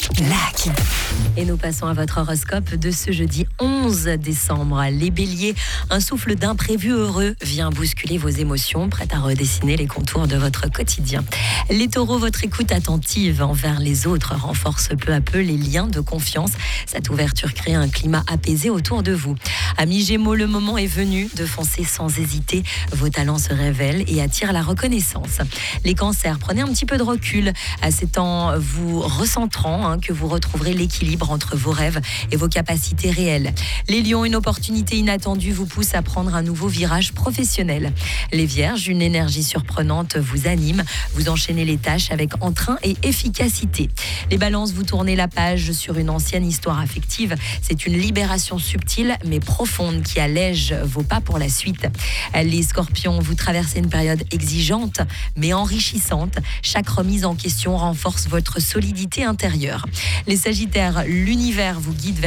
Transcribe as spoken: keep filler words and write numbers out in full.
Lucky. Et nous passons à votre horoscope de ce jeudi onze décembre. Les béliers, un souffle d'imprévu heureux vient bousculer vos émotions, prêtes à redessiner les contours de votre quotidien. Les taureaux, votre écoute attentive envers les autres renforce peu à peu les liens de confiance. Cette ouverture crée un climat apaisé autour de vous. Amis gémeaux, le moment est venu de foncer sans hésiter. Vos talents se révèlent et attirent la reconnaissance. Les cancers, prenez un petit peu de recul. C'est en vous recentrant hein, que vous retrouverez l'équilibre entre vos rêves et vos capacités réelles. Les lions, une opportunité inattendue vous pousse à prendre un nouveau virage professionnel. Les vierges, une énergie surprenante vous anime. Vous enchaînez les tâches avec entrain et efficacité. Les balances, vous tournez la page sur une ancienne histoire affective. C'est une libération subtile mais profonde qui allège vos pas pour la suite. Les scorpions, vous traversez une période exigeante mais enrichissante. Chaque remise en question renforce votre solidité intérieure. Les sagittaires, l'univers vous guide vers